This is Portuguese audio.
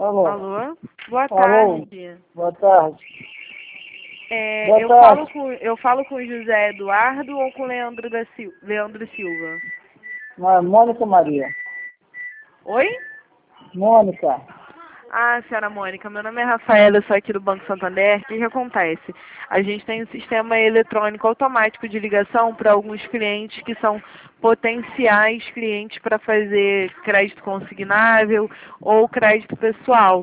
Alô? Alô? Boa Alô? tarde. Boa tarde. Boa Eu tarde. falo com o José Eduardo ou com o Leandro Silva? Não, é Mônica Maria. Oi? Mônica. Ah, senhora Mônica, meu nome é Rafaela, eu sou aqui do Banco Santander. O que que acontece? A gente tem um sistema eletrônico automático de ligação para alguns clientes que são potenciais clientes para fazer crédito consignável ou crédito pessoal.